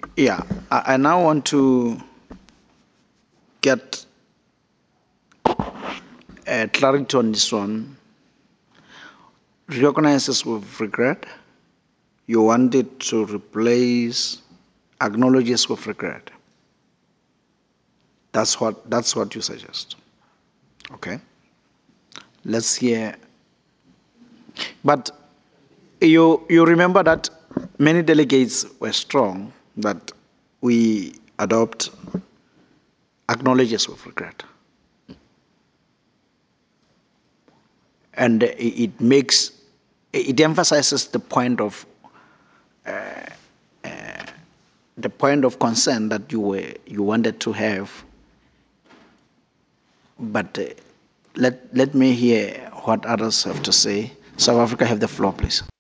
Yeah, I now want to get clarity on this one. Recognizes with regret. You want it to replace acknowledges with regret. That's what you suggest. Okay. Let's hear. But you remember that many delegates were strong that we adopt acknowledges with regret, and it emphasizes the point of concern that you wanted to have. But let me hear what others have to say. South Africa, have the floor, please.